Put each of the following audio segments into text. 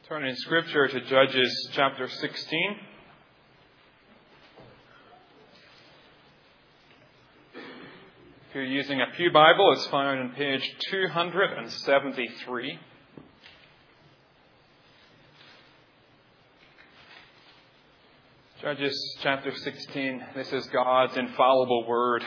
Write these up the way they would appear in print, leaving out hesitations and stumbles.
Turn in Scripture to Judges chapter 16. If you're using a Pew Bible, it's found on page 273. Judges chapter 16. This is God's infallible word.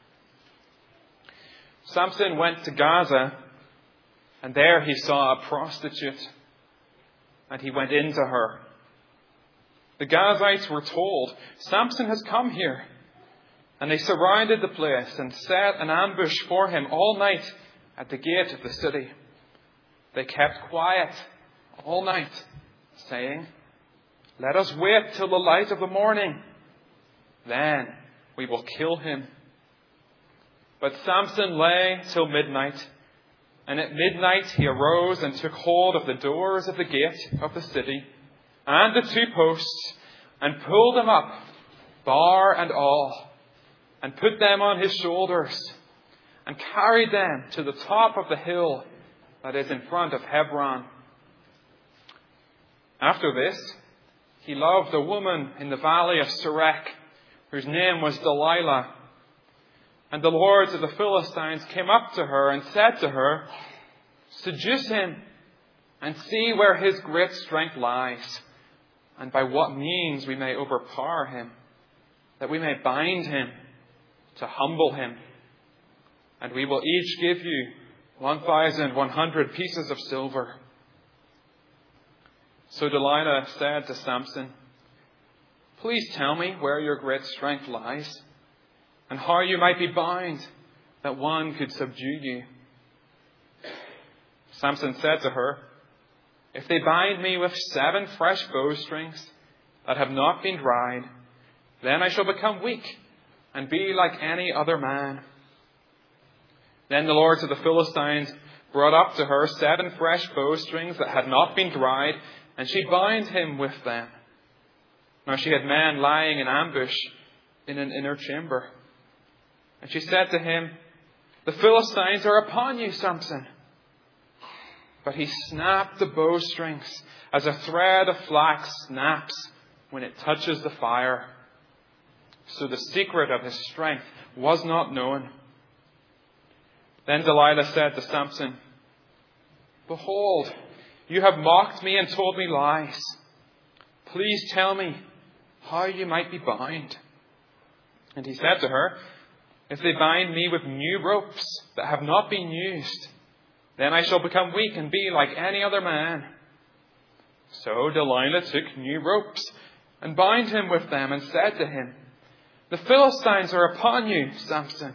Samson went to Gaza, and there he saw a prostitute, and he went into her. The Gazites were told, "Samson has come here." And they surrounded the place and set an ambush for him all night at the gate of the city. They kept quiet all night, saying, "Let us wait till the light of the morning. Then we will kill him." But Samson lay till midnight. And at midnight he arose and took hold of the doors of the gate of the city and the two posts and pulled them up, bar and all, and put them on his shoulders and carried them to the top of the hill that is in front of Hebron. After this, he loved a woman in the valley of Sorek, whose name was Delilah. And the lords of the Philistines came up to her and said to her, "Seduce him and see where his great strength lies, and by what means we may overpower him, that we may bind him to humble him. And we will each give you 1,100 pieces of silver." So Delilah said to Samson, "Please tell me where your great strength lies, and how you might be bound, that one could subdue you." Samson said to her, "If they bind me with 7 fresh bowstrings that have not been dried, then I shall become weak and be like any other man." Then the lords of the Philistines brought up to her 7 fresh bowstrings that had not been dried, and she bound him with them. Now she had men lying in ambush in an inner chamber. And she said to him, "The Philistines are upon you, Samson." But he snapped the bowstrings as a thread of flax snaps when it touches the fire. So the secret of his strength was not known. Then Delilah said to Samson, "Behold, you have mocked me and told me lies. Please tell me how you might be bound." And he said to her, "If they bind me with new ropes that have not been used, then I shall become weak and be like any other man." So Delilah took new ropes and bound him with them and said to him, "The Philistines are upon you, Samson."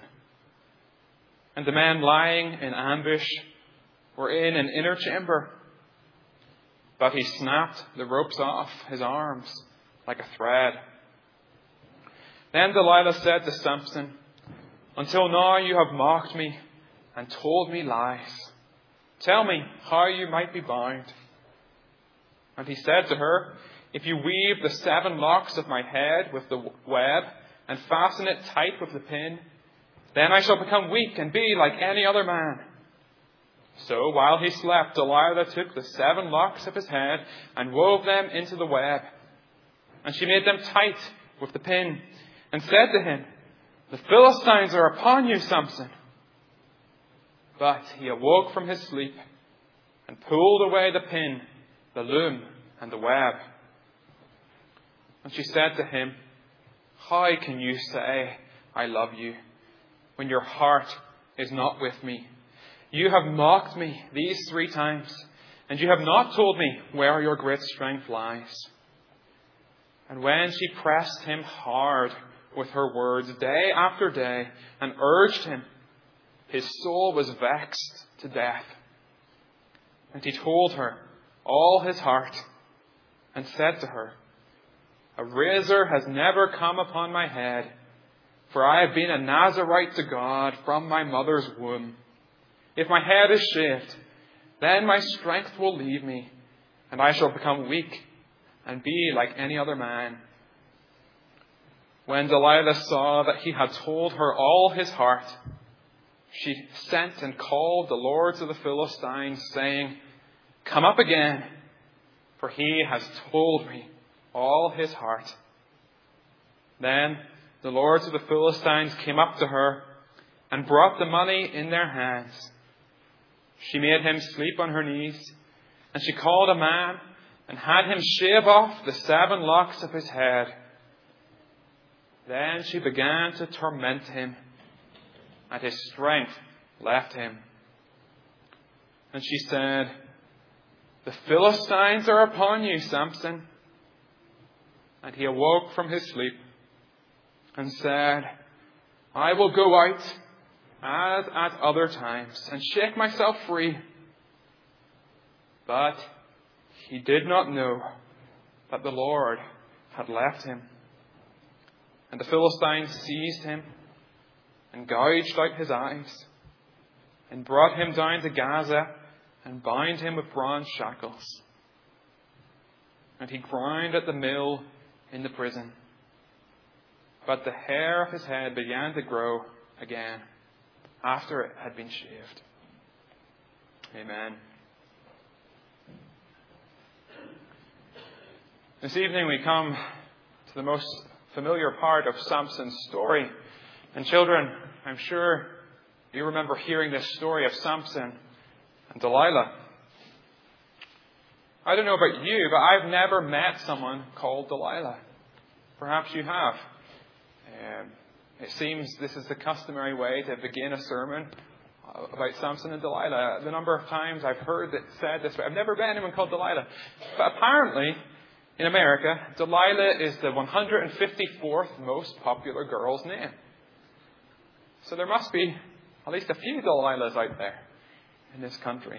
And the men lying in ambush were in an inner chamber. But he snapped the ropes off his arms like a thread. Then Delilah said to Samson, "Until now you have mocked me and told me lies. Tell me how you might be bound." And he said to her, "If you weave the 7 locks of my head with the web and fasten it tight with the pin, then I shall become weak and be like any other man." So while he slept, Delilah took the 7 locks of his head and wove them into the web. And she made them tight with the pin and said to him, "The Philistines are upon you, Samson." But he awoke from his sleep and pulled away the pin, the loom, and the web. And she said to him, "How can you say, 'I love you,' when your heart is not with me? You have mocked me these 3 times, and you have not told me where your great strength lies." And when she pressed him hard with her words day after day and urged him, his soul was vexed to death. And he told her all his heart and said to her, "A razor has never come upon my head, for I have been a Nazirite to God from my mother's womb. If my head is shaved, then my strength will leave me, and I shall become weak and be like any other man." When Delilah saw that he had told her all his heart, she sent and called the lords of the Philistines, saying, "Come up again." for he has told me all his heart." Then the lords of the Philistines came up to her and brought the money in their hands. She made him sleep on her knees, and she called a man and had him shave off the 7 locks of his head. Then she began to torment him, and his strength left him. And she said, "The Philistines are upon you, Samson." And he awoke from his sleep and said, "I will go out as at other times and shake myself free." But he did not know that the Lord had left him. And the Philistines seized him and gouged out his eyes and brought him down to Gaza and bound him with bronze shackles. And he ground at the mill in the prison. But the hair of his head began to grow again after it had been shaved. Amen. This evening we come to the most familiar part of Samson's story. And children, I'm sure you remember hearing this story of Samson and Delilah. I don't know about you, but I've never met someone called Delilah. Perhaps you have. It seems this is the customary way to begin a sermon about Samson and Delilah. The number of times I've heard it said this way, I've never met anyone called Delilah. But apparently, in America, Delilah is the 154th most popular girl's name. So there must be at least a few Delilahs out there in this country.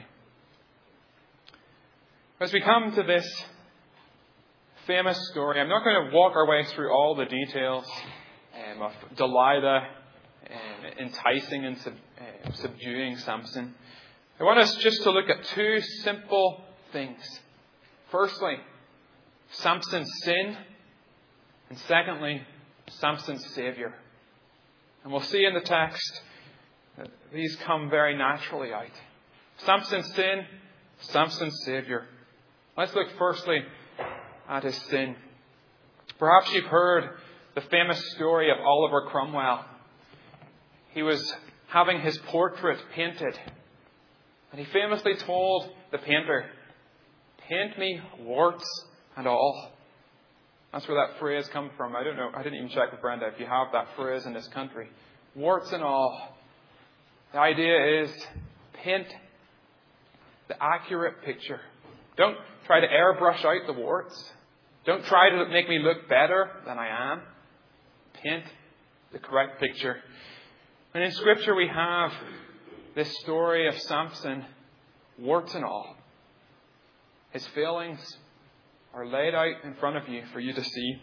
As we come to this famous story, I'm not going to walk our way through all the details of Delilah enticing and subduing Samson. I want us just to look at 2 simple things. Firstly, Samson's sin, and secondly, Samson's Savior. And we'll see in the text that these come very naturally out. Samson's sin, Samson's Savior. Let's look firstly at his sin. Perhaps you've heard the famous story of Oliver Cromwell. He was having his portrait painted, and he famously told the painter, "Paint me warts and all." That's where that phrase comes from. I don't know. I didn't even check with Brenda if you have that phrase in this country. Warts and all. The idea is paint the accurate picture. Don't try to airbrush out the warts. Don't try to make me look better than I am. Paint the correct picture. And in Scripture we have this story of Samson, warts and all. His failings are laid out in front of you for you to see.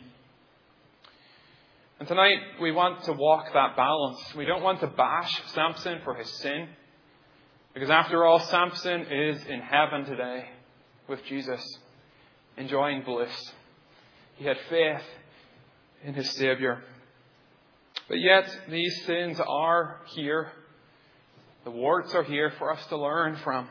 And tonight we want to walk that balance. We don't want to bash Samson for his sin, because after all, Samson is in heaven today with Jesus, enjoying bliss. He had faith in his Savior. But yet these sins are here. The warts are here for us to learn from.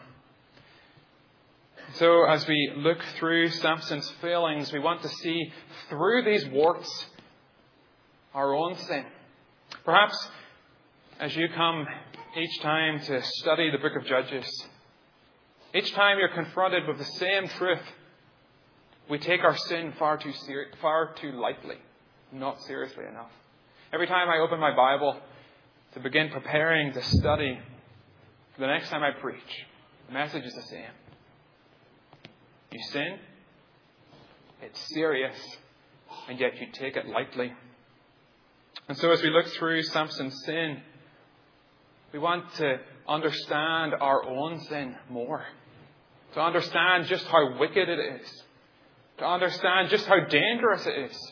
So as we look through Samson's failings, we want to see through these warts our own sin. Perhaps as you come each time to study the book of Judges, each time you're confronted with the same truth, we take our sin far too lightly, not seriously enough. Every time I open my Bible to begin preparing to study for the next time I preach, the message is the same. You sin, it's serious, and yet you take it lightly. And so as we look through Samson's sin, we want to understand our own sin more. To understand just how wicked it is. To understand just how dangerous it is.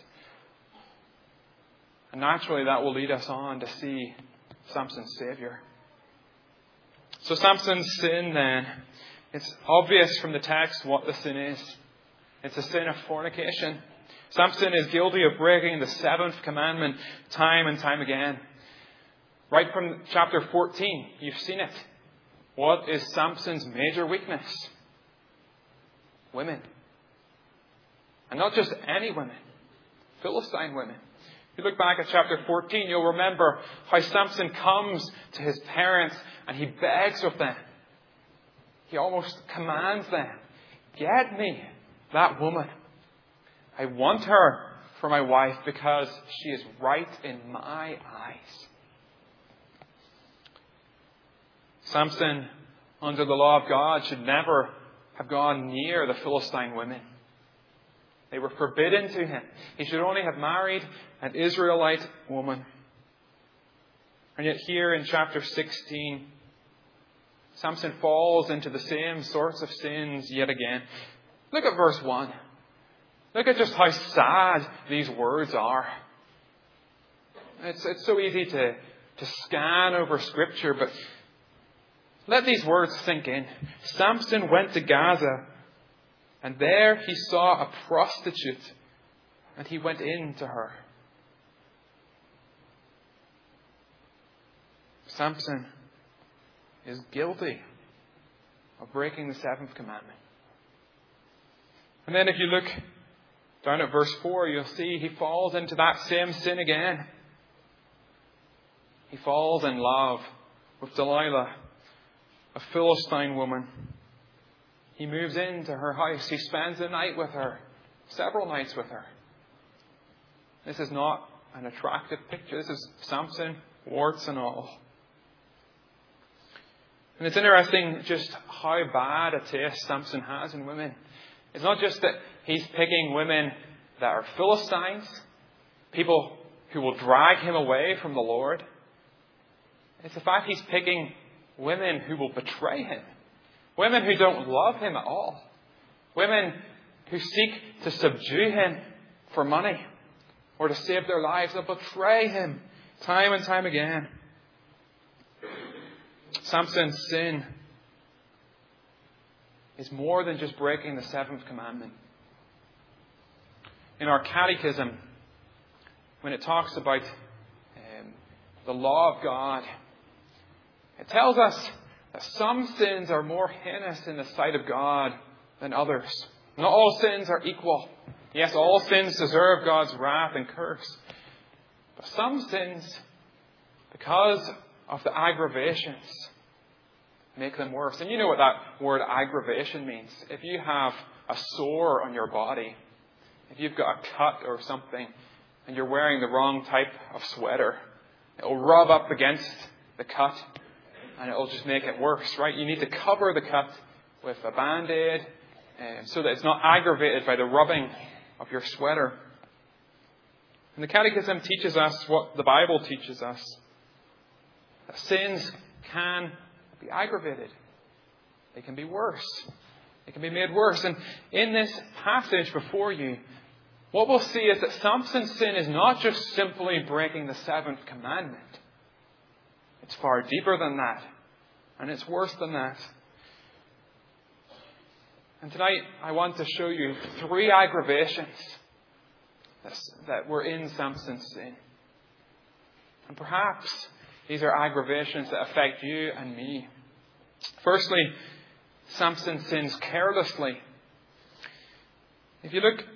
And naturally that will lead us on to see Samson's Savior. So Samson's sin then, it's obvious from the text what the sin is. It's a sin of fornication. Samson is guilty of breaking the 7th commandment time and time again. Right from chapter 14, you've seen it. What is Samson's major weakness? Women. And not just any women, Philistine women. If you look back at chapter 14, you'll remember how Samson comes to his parents and he begs with them. He almost commands them, get me that woman. I want her for my wife because she is right in my eyes. Samson, under the law of God, should never have gone near the Philistine women. They were forbidden to him. He should only have married an Israelite woman. And yet here in chapter 16, Samson falls into the same sorts of sins yet again. Look at verse 1. Look at just how sad these words are. It's so easy to scan over Scripture, but let these words sink in. Samson went to Gaza, and there he saw a prostitute, and he went in to her. Samson is guilty of breaking the seventh commandment. And then if you look down at verse 4, you'll see he falls into that same sin again. He falls in love with Delilah, a Philistine woman. He moves into her house. He spends the night with her, several nights with her. This is not an attractive picture. This is Samson, warts and all. And it's interesting just how bad a taste Samson has in women. It's not just that he's picking women that are Philistines, people who will drag him away from the Lord. It's the fact he's picking women who will betray him. Women who don't love him at all. Women who seek to subdue him for money or to save their lives. They'll betray him time and time again. Samson's sin is more than just breaking the seventh commandment. In our catechism, when it talks about the law of God, it tells us that some sins are more heinous in the sight of God than others. Not all sins are equal. Yes, all sins deserve God's wrath and curse. But some sins, because of the aggravations, make them worse. And you know what that word aggravation means. If you have a sore on your body, if you've got a cut or something, and you're wearing the wrong type of sweater, it will rub up against the cut, and it will just make it worse, right? You need to cover the cut with a Band-Aid so that it's not aggravated by the rubbing of your sweater. And the Catechism teaches us what the Bible teaches us. That sins can be aggravated. They can be worse. They can be made worse. And in this passage before you, what we'll see is that Samson's sin is not just simply breaking the seventh commandment. It's far deeper than that. And it's worse than that. And tonight, I want to show you 3 aggravations that were in Samson's sin. And perhaps these are aggravations that affect you and me. Firstly, Samson sins carelessly. If you look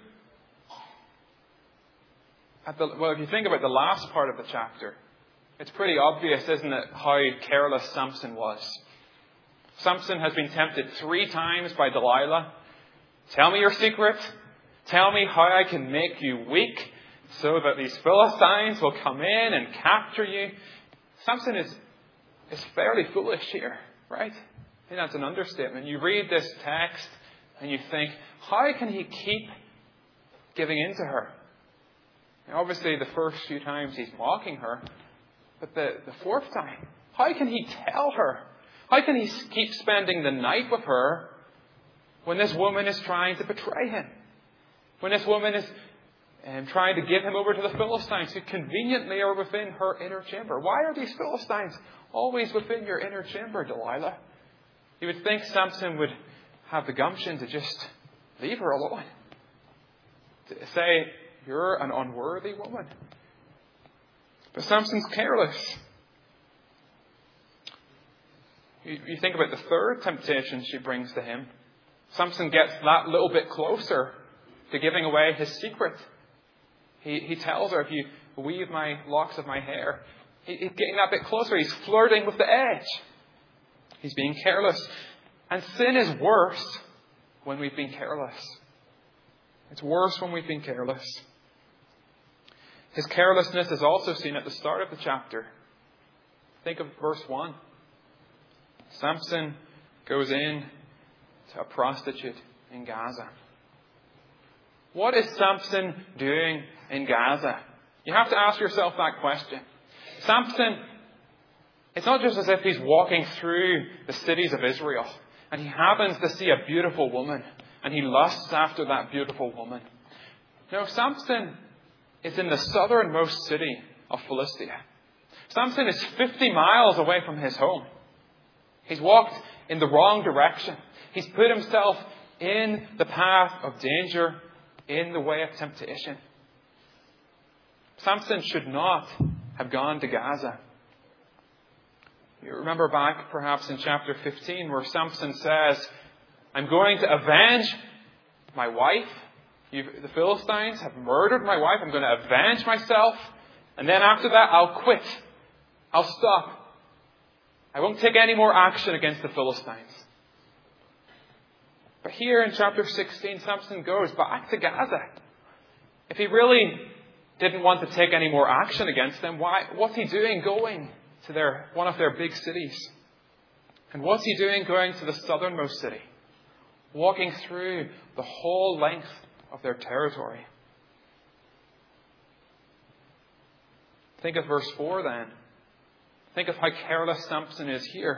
at if you think about the last part of the chapter, it's pretty obvious, isn't it, how careless Samson was. Samson has been tempted 3 times by Delilah. Tell me your secret. Tell me how I can make you weak so that these Philistines will come in and capture you. Samson is fairly foolish here, right? I think that's an understatement. You read this text and you think, how can he keep giving in to her? Now, obviously, the first few times he's mocking her, but the 4th time, how can he tell her? How can he keep spending the night with her when this woman is trying to betray him? When this woman is trying to give him over to the Philistines, who conveniently are within her inner chamber. Why are these Philistines always within your inner chamber, Delilah? You would think Samson would have the gumption to just leave her alone. To say, you're an unworthy woman. But Samson's careless. You think about the 3rd temptation she brings to him. Samson gets that little bit closer to giving away his secret. He tells her, if you weave my locks of my hair. He's getting that bit closer. He's flirting with the edge. He's being careless. And sin is worse when we've been careless. It's worse when we've been careless. His carelessness is also seen at the start of the chapter. Think of verse 1. Samson goes in to a prostitute in Gaza. What is Samson doing in Gaza? You have to ask yourself that question. Samson, it's not just as if he's walking through the cities of Israel and he happens to see a beautiful woman and he lusts after that beautiful woman. No, Samson is in the southernmost city of Philistia. Samson is 50 miles away from his home. He's walked in the wrong direction. He's put himself in the path of danger, in the way of temptation. Samson should not have gone to Gaza. You remember back perhaps in chapter 15 where Samson says, I'm going to avenge my wife. The Philistines have murdered my wife. I'm going to avenge myself. And then after that, I'll quit. I'll stop. I won't take any more action against the Philistines. But here in chapter 16, Samson goes back to Gaza. If he really didn't want to take any more action against them, what's he doing going to one of their big cities? And what's he doing going to the southernmost city? Walking through the whole length of their territory. Think of verse 4 then. Think of how careless Samson is here.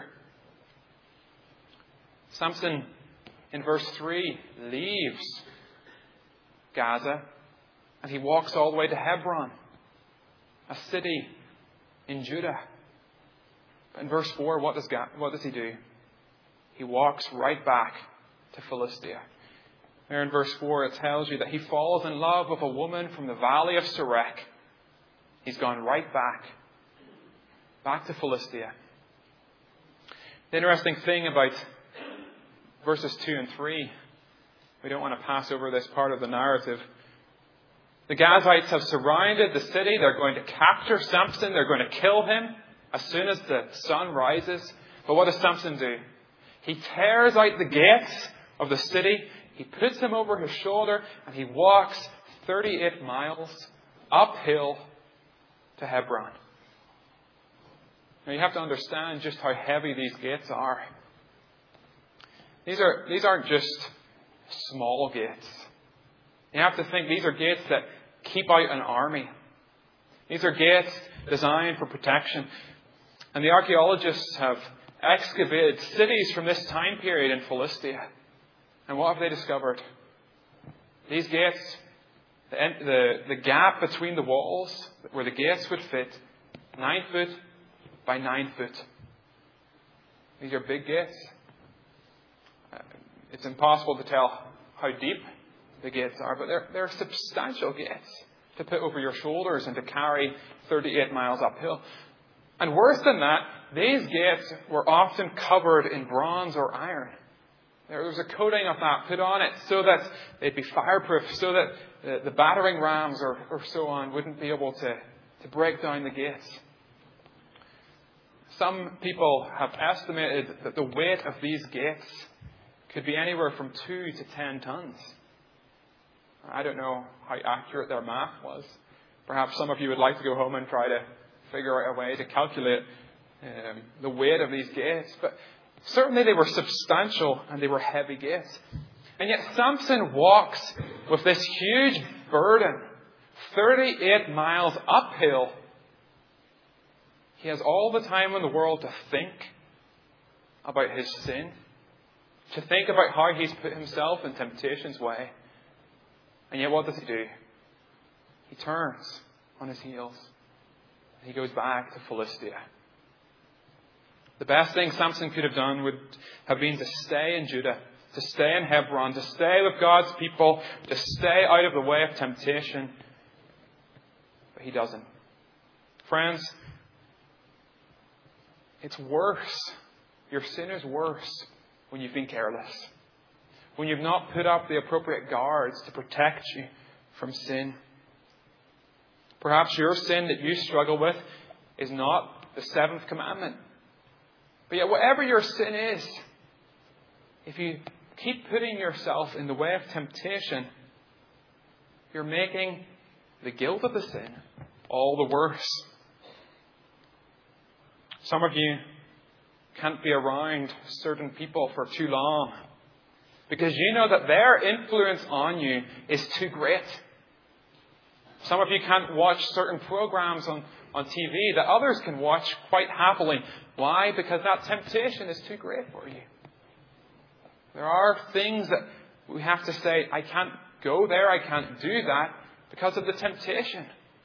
Samson, in verse 3, leaves Gaza and he walks all the way to Hebron, a city in Judah. But in verse 4, what does he do? He walks right back to Philistia. There in verse 4, it tells you that he falls in love with a woman from the valley of Sorek. He's gone right back to Philistia. The interesting thing about verses 2 and 3, we don't want to pass over this part of the narrative. The Gazites have surrounded the city. They're going to capture Samson. They're going to kill him as soon as the sun rises. But what does Samson do? He tears out the gates of the city. He puts them over his shoulder and he walks 38 miles uphill to Hebron. Now you have to understand just how heavy these gates are. These aren't just small gates. You have to think these are gates that keep out an army. These are gates designed for protection. And the archaeologists have excavated cities from this time period in Philistia. And what have they discovered? These gates, the gap between the walls where the gates would fit, 9 foot by 9 foot. These are big gates. It's impossible to tell how deep the gates are, but they're substantial gates to put over your shoulders and to carry 38 miles uphill. And worse than that, these gates were often covered in bronze or iron. There was a coating of that put on it so that they'd be fireproof, so that the battering rams or so on wouldn't be able to break down the gates. Some people have estimated that the weight of these gates could be anywhere from 2 to 10 tons. I don't know how accurate their math was. Perhaps some of you would like to go home and try to figure out a way to calculate the weight of these gates. But certainly they were substantial and they were heavy gates. And yet Samson walks with this huge burden, 38 miles uphill. He has all the time in the world to think about his sin, to think about how he's put himself in temptation's way. And yet what does he do? He turns on his heels. He goes back to Philistia. The best thing Samson could have done would have been to stay in Judah, to stay in Hebron, to stay with God's people, to stay out of the way of temptation. But he doesn't. Friends, it's worse. Your sin is worse when you've been careless. when you've not put up the appropriate guards to protect you from sin. Perhaps your sin that you struggle with is not the seventh commandment. But yet, whatever your sin is, if you keep putting yourself in the way of temptation, you're making the guilt of the sin all the worse. Some of you can't be around certain people for too long because you know that their influence on you is too great. Some of you can't watch certain programs on TV that others can watch quite happily. Why? Because that temptation is too great for you. There are things that we have to say, I can't go there, I can't do that because of the temptation.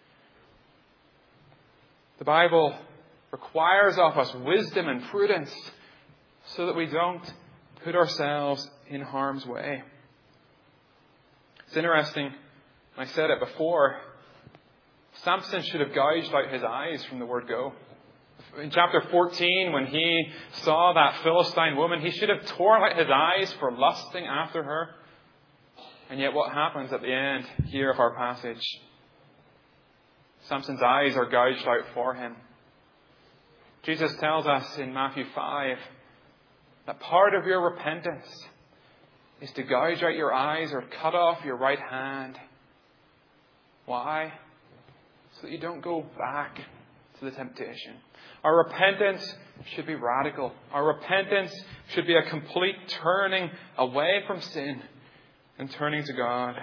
The Bible requires of us wisdom and prudence so that we don't put ourselves in harm's way. It's interesting, I said it before, Samson should have gouged out his eyes from the word go. In chapter 14, when he saw that Philistine woman, he should have torn out his eyes for lusting after her. And yet what happens at the end here of our passage? Samson's eyes are gouged out for him. Jesus tells us in Matthew 5 that part of your repentance is to gouge out your eyes or cut off your right hand. Why? So that you don't go back to the temptation. Our repentance should be radical. Our repentance should be a complete turning away from sin and turning to God.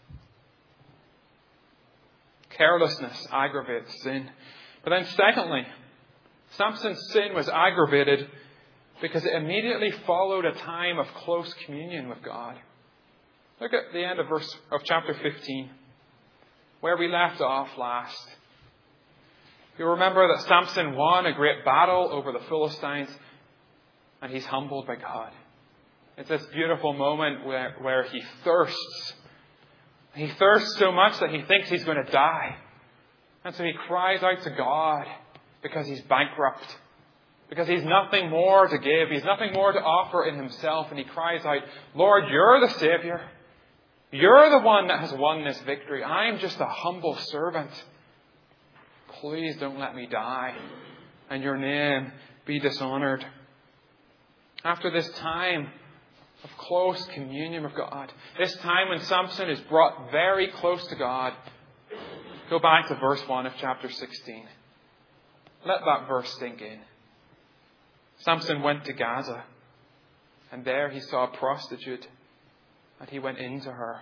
Carelessness aggravates sin. But then secondly, Samson's sin was aggravated because it immediately followed a time of close communion with God. Look at the end of chapter 15, where we left off last. You remember that Samson won a great battle over the Philistines, and he's humbled by God. It's this beautiful moment where he thirsts. He thirsts so much that he thinks he's going to die. And so he cries out to God because he's bankrupt. Because he's nothing more to give. He's nothing more to offer in himself. And he cries out, Lord, you're the Savior. You're the one that has won this victory. I'm just a humble servant. Please don't let me die and your name be dishonored. After this time of close communion with God, this time when Samson is brought very close to God, go back to verse 1 of chapter 16. Let that verse sink in. Samson went to Gaza, and there he saw a prostitute, and he went into her.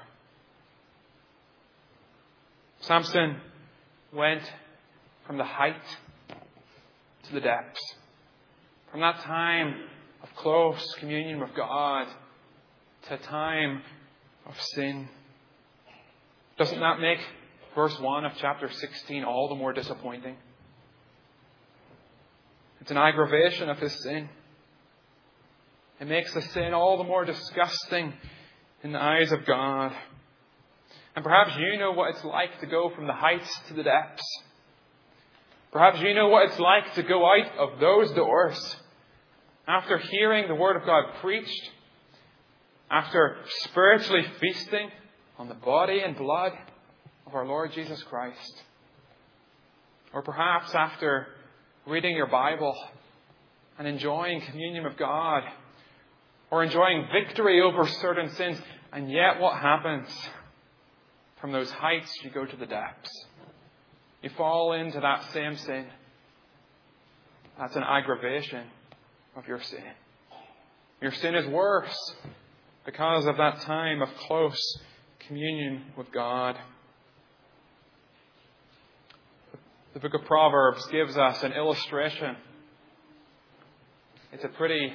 Samson went from the height to the depths. From that time of close communion with God to a time of sin. Doesn't that make verse 1 of chapter 16 all the more disappointing? It's an aggravation of his sin. It makes the sin all the more disgusting in the eyes of God. And perhaps you know what it's like to go from the heights to the depths. Perhaps you know what it's like to go out of those doors after hearing the Word of God preached, after spiritually feasting on the body and blood of our Lord Jesus Christ. Or perhaps after reading your Bible and enjoying communion with God, or enjoying victory over certain sins, and yet what happens? From those heights you go to the depths. You fall into that same sin. That's an aggravation of your sin. Your sin is worse because of that time of close communion with God. The book of Proverbs gives us an illustration. It's a pretty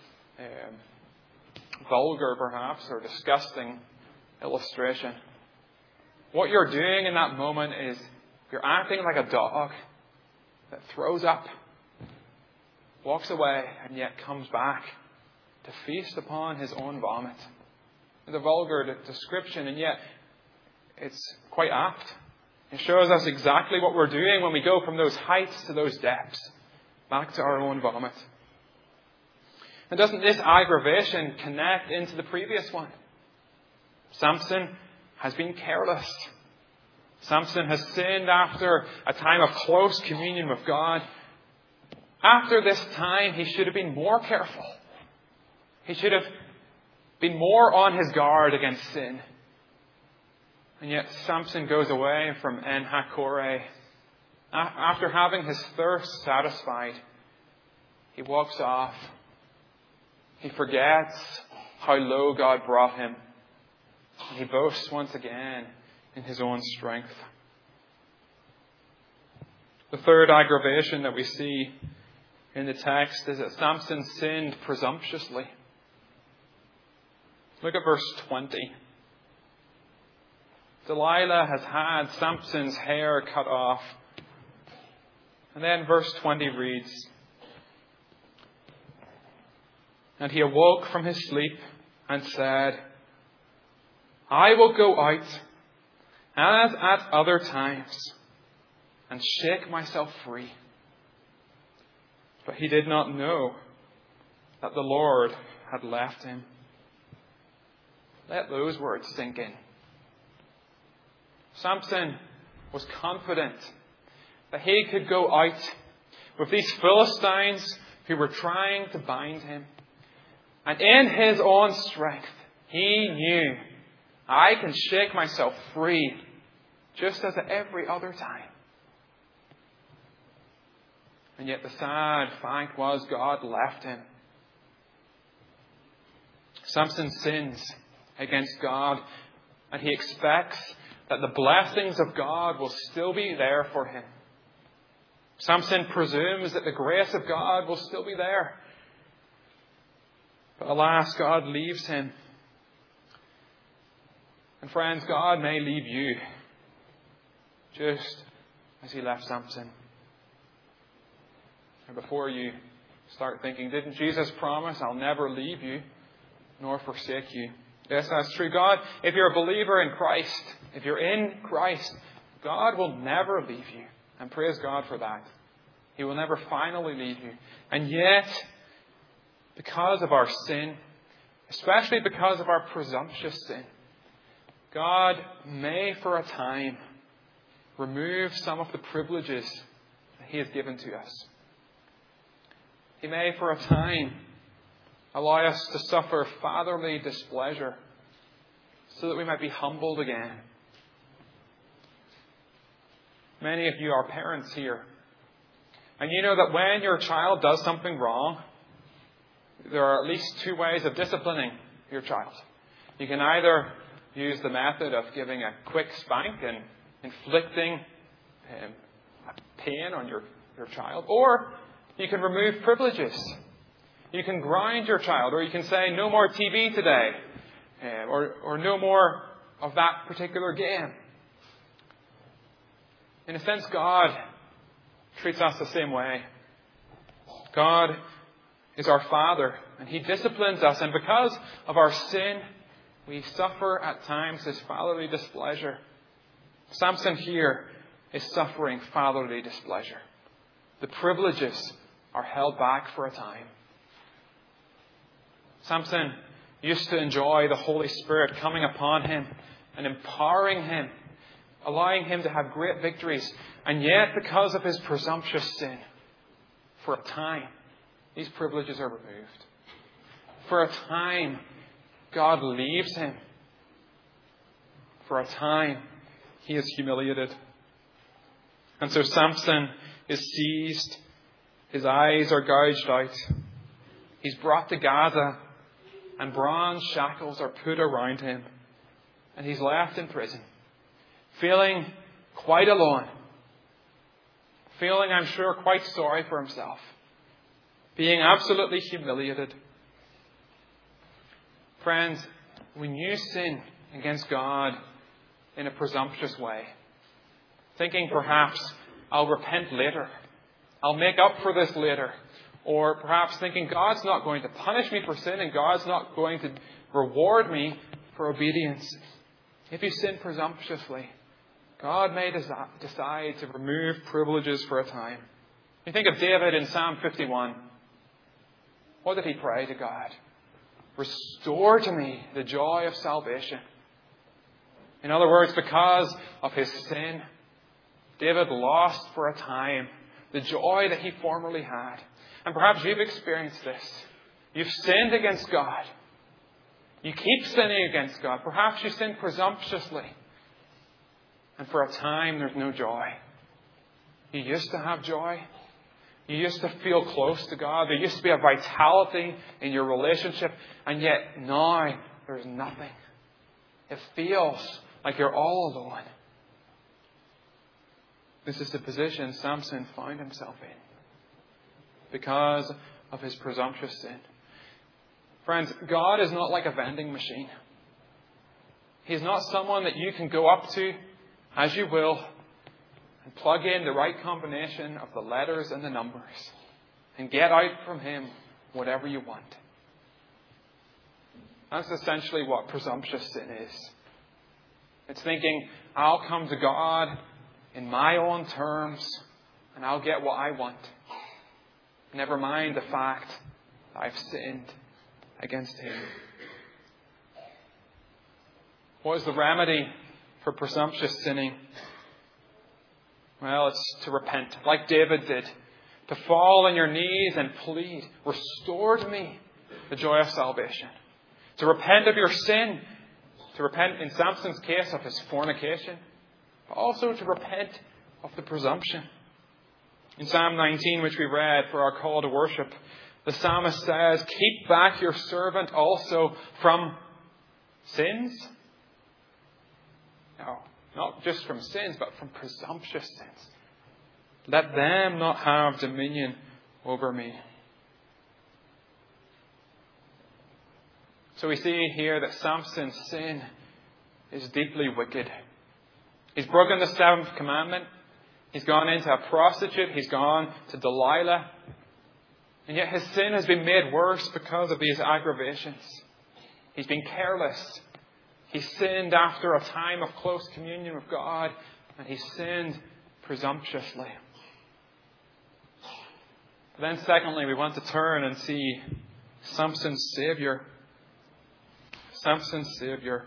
vulgar, perhaps, or disgusting illustration. What you're doing in that moment is you're acting like a dog that throws up, walks away, and yet comes back to feast upon his own vomit. It's a vulgar description, and yet it's quite apt. It shows us exactly what we're doing when we go from those heights to those depths, back to our own vomit. And doesn't this aggravation connect into the previous one? Samson has been careless. Samson has sinned after a time of close communion with God. After this time, he should have been more careful. He should have been more on his guard against sin. And yet Samson goes away from En Hakkore. After having his thirst satisfied, he walks off. He forgets how low God brought him. And he boasts once again in his own strength. The third aggravation that we see in the text is that Samson sinned presumptuously. Look at verse 20. Delilah has had Samson's hair cut off. And then verse 20 reads, "And he awoke from his sleep and said, I will go out as at other times and shake myself free. But he did not know that the Lord had left him." Let those words sink in. Samson was confident that he could go out with these Philistines who were trying to bind him. And in his own strength, he knew, I can shake myself free just as at every other time. And yet the sad fact was God left him. Samson sins against God, and he expects that the blessings of God will still be there for him. Samson presumes that the grace of God will still be there. But alas, God leaves him. And friends, God may leave you just as he left Samson. And before you start thinking, didn't Jesus promise, I'll never leave you nor forsake you? Yes, that's true. God, if you're a believer in Christ, if you're in Christ, God will never leave you. And praise God for that. He will never finally leave you. And yet, because of our sin, especially because of our presumptuous sin, God may for a time remove some of the privileges that He has given to us. He may for a time allow us to suffer fatherly displeasure so that we might be humbled again. Many of you are parents here. And you know that when your child does something wrong, there are at least two ways of disciplining your child. You can either use the method of giving a quick spank and inflicting pain on your child, or you can remove privileges. You can ground your child, or you can say, no more TV today, or no more of that particular game. In a sense, God treats us the same way. God is our Father, and He disciplines us, and because of our sin, we suffer at times His fatherly displeasure. Samson here is suffering fatherly displeasure. The privileges are held back for a time. Samson used to enjoy the Holy Spirit coming upon him and empowering him, allowing him to have great victories. And yet, because of his presumptuous sin, for a time, these privileges are removed. For a time, God leaves him. For a time, he is humiliated. And so Samson is seized. His eyes are gouged out. He's brought to Gaza, and bronze shackles are put around him. And he's left in prison, feeling quite alone. Feeling, I'm sure, quite sorry for himself. Being absolutely humiliated. Friends, when you sin against God in a presumptuous way, thinking perhaps, I'll repent later, I'll make up for this later, or perhaps thinking God's not going to punish me for sin and God's not going to reward me for obedience. If you sin presumptuously, God may decide to remove privileges for a time. You think of David in Psalm 51. What did he pray to God? Restore to me the joy of salvation In other words, because of his sin, David lost for a time the joy that he formerly had. And perhaps you've experienced this. You've sinned against God. You keep sinning against God. Perhaps you sin presumptuously. And for a time, there's no joy. You used to have joy. You used to feel close to God. There used to be a vitality in your relationship. And yet now, there's nothing. It feels like you're all alone. This is the position Samson found himself in because of his presumptuous sin. Friends, God is not like a vending machine. He's not someone that you can go up to as you will and plug in the right combination of the letters and the numbers and get out from Him whatever you want. That's essentially what presumptuous sin is. It's thinking, I'll come to God in my own terms and I'll get what I want. Never mind the fact that I've sinned against Him. What is the remedy for presumptuous sinning? Well, it's to repent, like David did. To fall on your knees and plead, restore to me the joy of salvation. To repent of your sin. To repent, in Samson's case, of his fornication. But also to repent of the presumption. In Psalm 19, which we read for our call to worship, the psalmist says, keep back your servant also from sins. No, not just from sins, but from presumptuous sins. Let them not have dominion over me. So we see here that Samson's sin is deeply wicked. He's broken the seventh commandment. He's gone into a prostitute. He's gone to Delilah. And yet his sin has been made worse because of these aggravations. He's been careless. He sinned after a time of close communion with God. And he sinned presumptuously. But then secondly, we want to turn and see Samson's Savior. Samson's Savior.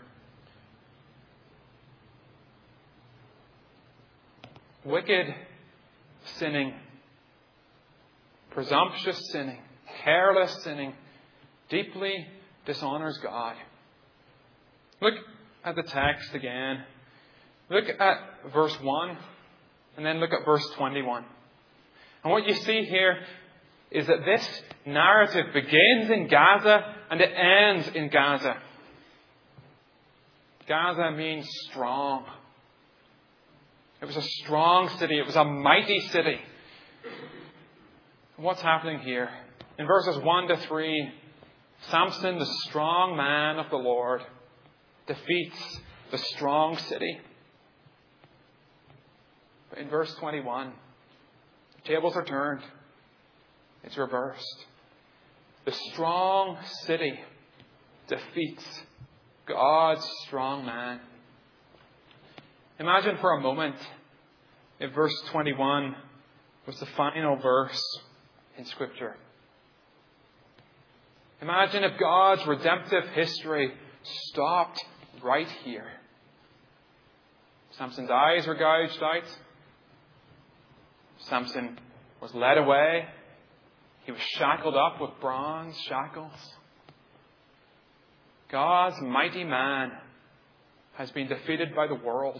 Wicked sinning, presumptuous sinning, careless sinning, deeply dishonors God. Look at the text again. Look at verse 1 and then look at verse 21. And what you see here is that this narrative begins in Gaza and it ends in Gaza. Gaza means strong. It was a strong city. It was a mighty city. What's happening here? In verses 1 to 3, Samson, the strong man of the Lord, defeats the strong city. But in verse 21, the tables are turned. It's reversed. The strong city defeats God's strong man. Imagine for a moment if verse 21 was the final verse in Scripture. Imagine if God's redemptive history stopped right here. Samson's eyes were gouged out. Samson was led away. He was shackled up with bronze shackles. God's mighty man has been defeated by the world.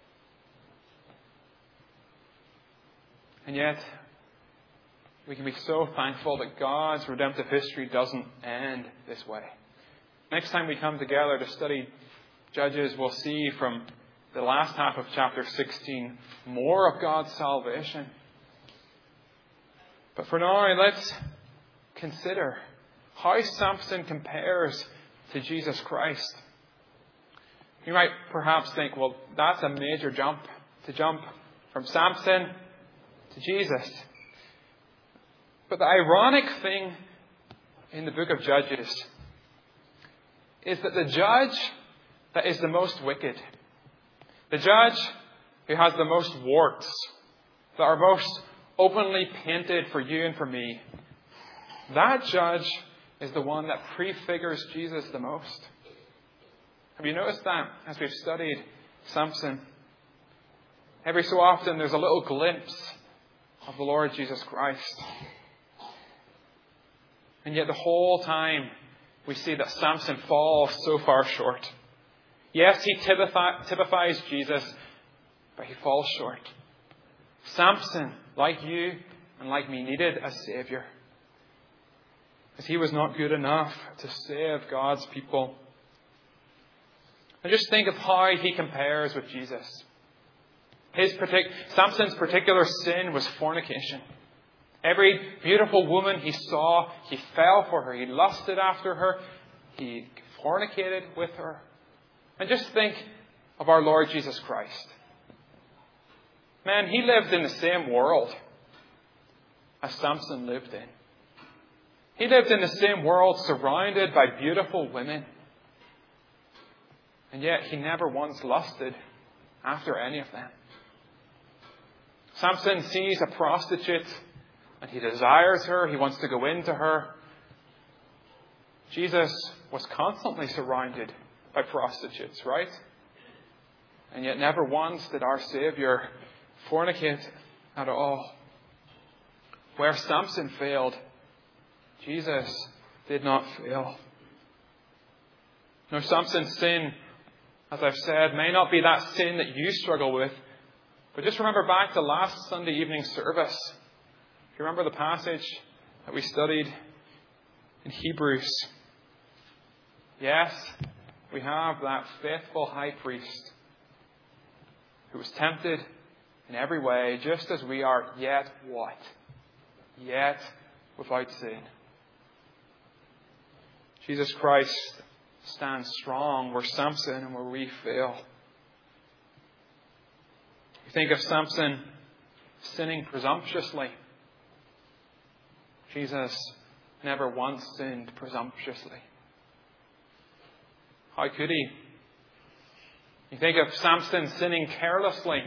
And yet, we can be so thankful that God's redemptive history doesn't end this way. Next time we come together to study Judges, we'll see from the last half of chapter 16 more of God's salvation. But for now, let's consider how Samson compares to Jesus Christ. You might perhaps think, well, that's a major jump, to jump from Samson to Jesus. But the ironic thing in the book of Judges is that the judge that is the most wicked, the judge who has the most warts, that are most openly painted for you and for me, that judge is the one that prefigures Jesus the most. Have you noticed that as we've studied Samson. Every so often there's a little glimpse of the Lord Jesus Christ. And yet the whole time we see that Samson falls so far short. Yes, he typifies Jesus, but he falls short. Samson, like you and like me, needed a Savior. Because he was not good enough to save God's people. And just think of how he compares with Jesus. Samson's particular sin was fornication. Every beautiful woman he saw, he fell for her. He lusted after her. He fornicated with her. And just think of our Lord Jesus Christ. Man, he lived in the same world as Samson lived in. He lived in the same world surrounded by beautiful women. And yet he never once lusted after any of them. Samson sees a prostitute and he desires her. He wants to go into her. Jesus was constantly surrounded by prostitutes, right? And yet never once did our Savior fornicate at all. Where Samson failed, Jesus did not fail. Now, Samson's sin, as I've said, may not be that sin that you struggle with. But just remember back to last Sunday evening service. If you remember the passage that we studied in Hebrews. Yes, we have that faithful high priest who was tempted in every way, just as we are, yet what? Yet without sin. Jesus Christ stands strong where Samson and where we fail. You think of Samson sinning presumptuously. Jesus never once sinned presumptuously. How could he? You think of Samson sinning carelessly.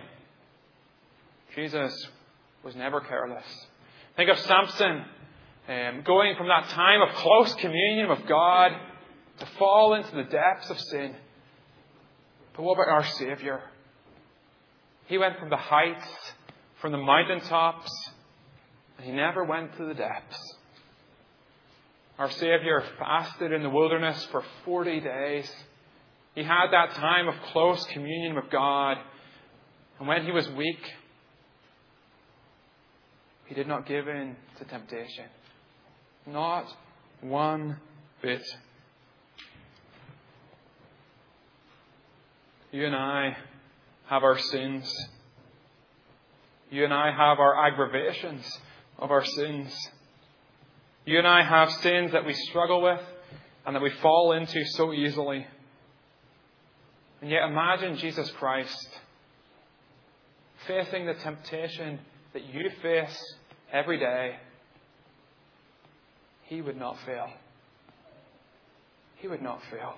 Jesus was never careless. Think of Samson going from that time of close communion with God to fall into the depths of sin. But what about our Savior? He went from the heights, from the mountaintops, and he never went to the depths. Our Savior fasted in the wilderness for 40 days. He had that time of close communion with God. And when he was weak, he did not give in to temptation. Not one bit. You and I have our sins. You and I have our aggravations of our sins. You and I have sins that we struggle with and that we fall into so easily. And yet imagine Jesus Christ facing the temptation that you face every day. He would not fail. He would not fail.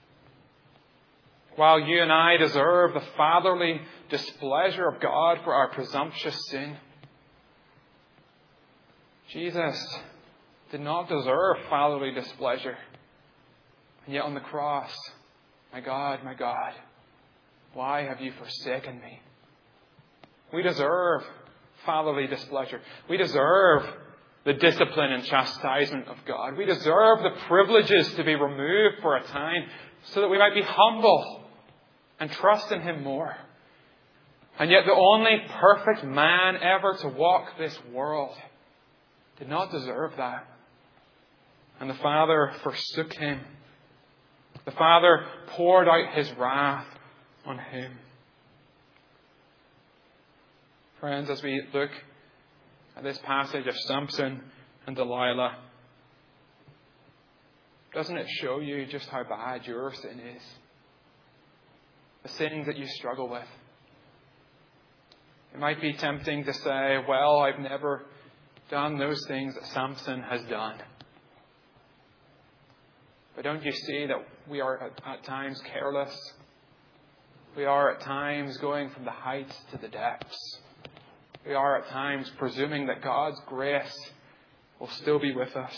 While you and I deserve the fatherly displeasure of God for our presumptuous sin, Jesus did not deserve fatherly displeasure. And yet on the cross, my God, why have you forsaken me? We deserve fatherly displeasure. We deserve the discipline and chastisement of God. We deserve the privileges to be removed for a time so that we might be humble and trust in Him more. And yet the only perfect man ever to walk this world did not deserve that. And the Father forsook Him. The Father poured out His wrath on Him. Friends, as we look at this passage of Samson and Delilah, doesn't it show you just how bad your sin is? The sins that you struggle with. It might be tempting to say, well, I've never done those things that Samson has done. But don't you see that we are at times careless? We are at times going from the heights to the depths. We are at times presuming that God's grace will still be with us.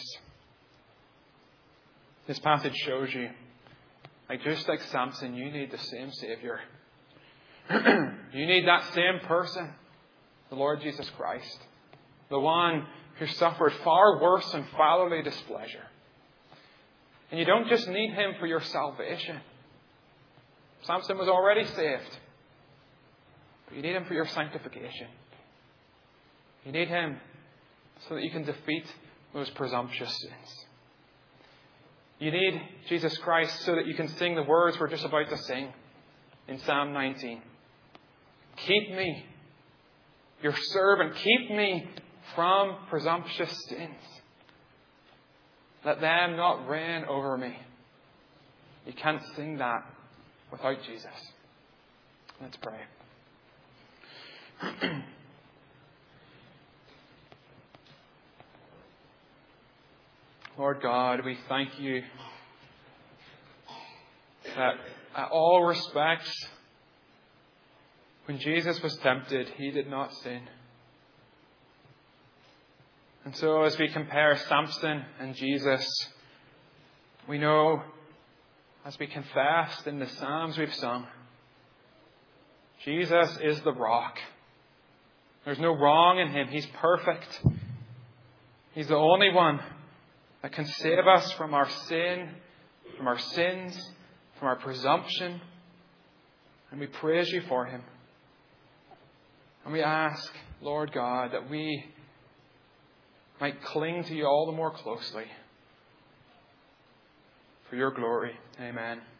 This passage shows you, just like Samson, you need the same Savior. You need that same person, the Lord Jesus Christ, the one who suffered far worse and fatherly displeasure. And you don't just need him for your salvation. Samson was already saved. But you need him for your sanctification. You need him so that you can defeat those presumptuous sins. You need Jesus Christ so that you can sing the words we're just about to sing in Psalm 19. Keep me, your servant, keep me from presumptuous sins. Let them not reign over me. You can't sing that without Jesus. Let's pray. Lord God, we thank you that in all respects, when Jesus was tempted, he did not sin. And so as we compare Samson and Jesus, we know, as we confessed in the Psalms we've sung, Jesus is the rock. There's no wrong in him. He's perfect. He's the only one that can save us from our sin, from our sins, from our presumption. And we praise you for him. And we ask, Lord God, that we might cling to you all the more closely for your glory. Amen.